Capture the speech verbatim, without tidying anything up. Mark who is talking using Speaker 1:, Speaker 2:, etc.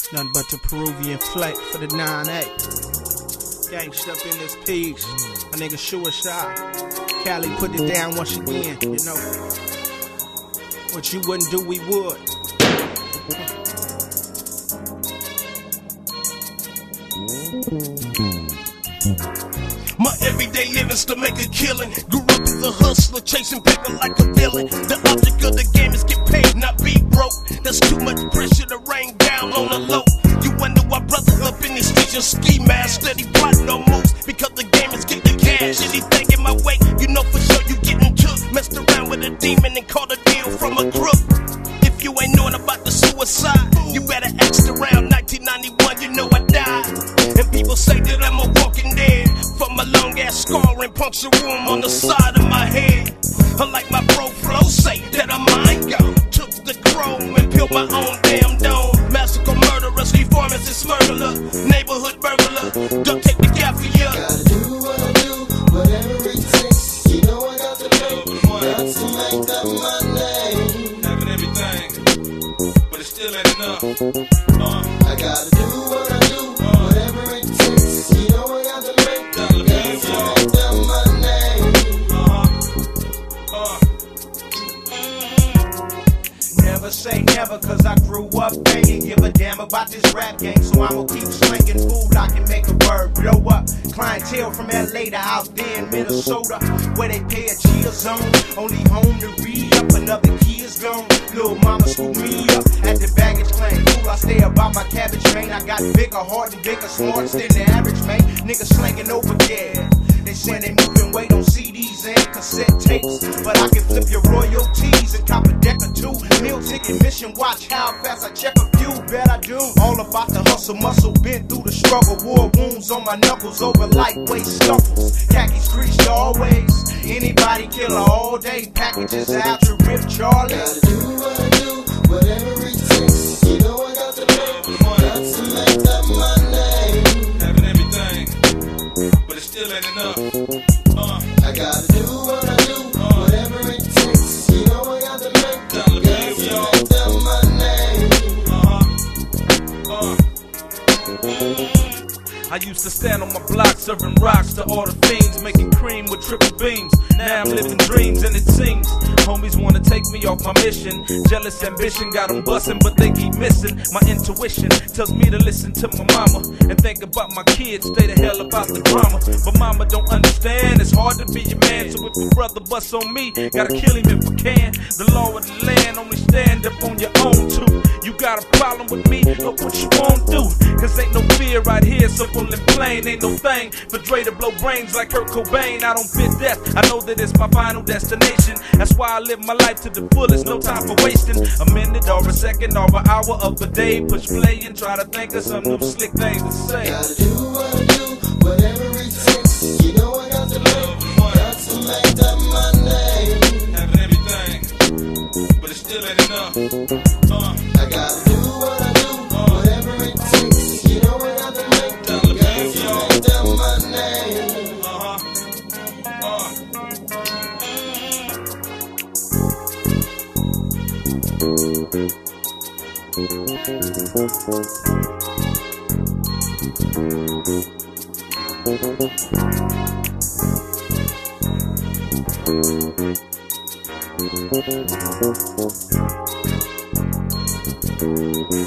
Speaker 1: Nothing but the Peruvian flake for the nine eight. Gangsta up in this piece. My nigga Suicide. Cali put it down once again, you know. What you wouldn't do, we would.
Speaker 2: My everyday living's to make a killing. Grew up as a hustler, chasing paper like a villain. The object of the game is get paid, not be broke. There's too much pressure to rain down on the low. You wonder why brothers up in these streets and ski mask, steady plotting on moves because the game is getting cash. Anything in my way, you know for sure you getting took. Messed around with a demon and caught a deal from a crook. If you ain't knowing about the suicide, you better ask around. Nineteen ninety-one, you know I died. And people say that I'm a walking dead from a long ass scar and puncture wound on the side of my head. Unlike my bro Flo say that I'm mind gone. Took the chrome and peeled my own damn dome. Massacre murderers, reformers, murderer, neighborhood burglar. Duct tape the gap for ya.
Speaker 3: Gotta do what I do, whatever it takes. You know I got to make, got to make up my name.
Speaker 2: Having everything, but it still ain't enough. Uh.
Speaker 3: I gotta do what I do, whatever it takes. You know I got to make, got to make up my name.
Speaker 2: Uh-huh. Uh.
Speaker 1: Never say never, cause I grew up banging. Give a damn about this rap game, so I'ma keep slinging food. I can make a word blow up. Clientele from L A to out there in Minnesota, where they pay a chill zone. Only home to read up, another key is gone. Little mama scoop me up at the baggage claim. Cool, I stay about my cabbage train. I got bigger heart and bigger smarts than the average man. Niggas slanging over, yeah. They saying they moving weight on C Ds and cassette tapes, but I can flip your royalties and cop a deck or two. Meal ticket, mission, watch how fast I check a few. Bet I do. All about the hustle, muscle, been through the struggle. War wounds on my knuckles over lightweight scuffles. Khaki streets always. Anybody killer all day. Packages out to Rip Charlie.
Speaker 3: Gotta do what I do, whatever it takes. You know I got to make, got to make up my name.
Speaker 2: Having everything, but it still ain't enough. Uh.
Speaker 3: I gotta do what I do, whatever it takes. You know I got to make, got to make up my name.
Speaker 2: Uh-huh. Uh. I used to stand on my block serving rocks to all the fiends, making cream with triple beams. Now I'm living dreams and it seems homies wanna take me off my mission. Jealous ambition got them bustin', but they keep missing. My intuition tells me to listen to my mama and think about my kids, stay the hell about the drama. But mama don't understand, it's hard to be your man. So if your brother busts on me, gotta kill him if I can. The law of the land, only stand up on your own too. You got a problem with me, look what you won't do. Cause ain't no fear right here, simple and plain. Ain't no thing for Dre to blow brains like Kurt Cobain. I don't fear death, I know that it's my final destination. That's why I live my life to the fullest, no time for wasting a minute or a second or an hour of the day. Push play and try to think of some new slick things to say.
Speaker 3: Gotta do what I do, whatever it takes. You know I got to make, got to make up my name.
Speaker 2: Having everything, but it still ain't enough. Uh.
Speaker 3: I gotta do what I do, whatever it takes. You know I got to make, got to make up my name.
Speaker 2: Uh-huh. Uh.
Speaker 3: Thank you.